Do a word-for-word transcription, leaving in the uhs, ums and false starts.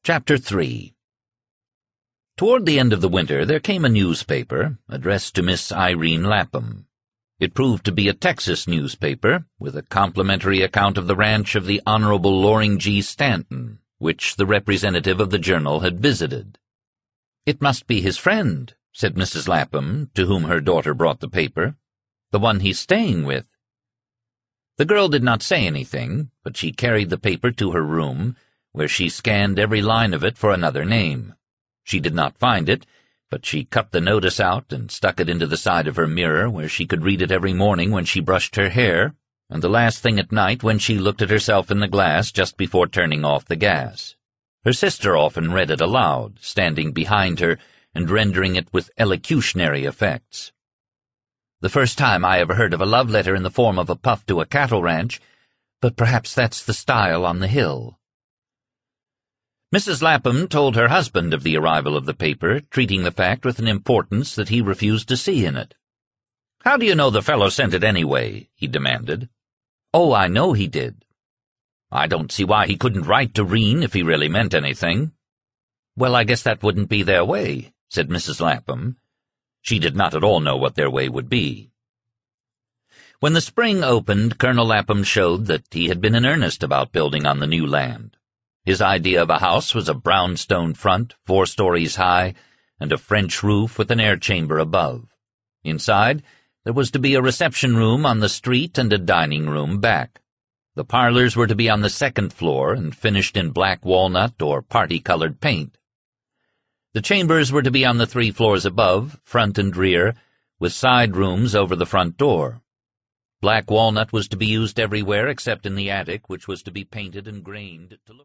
Chapter three. Toward the end of the winter there came a newspaper addressed to Miss Irene Lapham. It proved to be a Texas newspaper, with a complimentary account of the ranch of the Honorable Loring G. Stanton, which the representative of the Journal had visited. "It must be his friend," said Missus Lapham, to whom her daughter brought the paper. "The one he's staying with." The girl did not say anything, but she carried the paper to her room, where she scanned every line of it for another name. She did not find it, but she cut the notice out and stuck it into the side of her mirror, where she could read it every morning when she brushed her hair, and the last thing at night when she looked at herself in the glass just before turning off the gas. Her sister often read it aloud, standing behind her and rendering it with elocutionary effects. "The first time I ever heard of a love letter in the form of a puff to a cattle ranch, but perhaps that's the style on the Hill." Missus Lapham told her husband of the arrival of the paper, treating the fact with an importance that he refused to see in it. "How do you know the fellow sent it anyway?" he demanded. "Oh, I know he did." "I don't see why he couldn't write to Reen if he really meant anything." "Well, I guess that wouldn't be their way," said Missus Lapham. She did not at all know what their way would be. When the spring opened, Colonel Lapham showed that he had been in earnest about building on the new land. His idea of a house was a brownstone front, four stories high, and a French roof with an air chamber above. Inside, there was to be a reception room on the street and a dining room back. The parlors were to be on the second floor and finished in black walnut or party-colored paint. The chambers were to be on the three floors above, front and rear, with side rooms over the front door. Black walnut was to be used everywhere except in the attic, which was to be painted and grained to look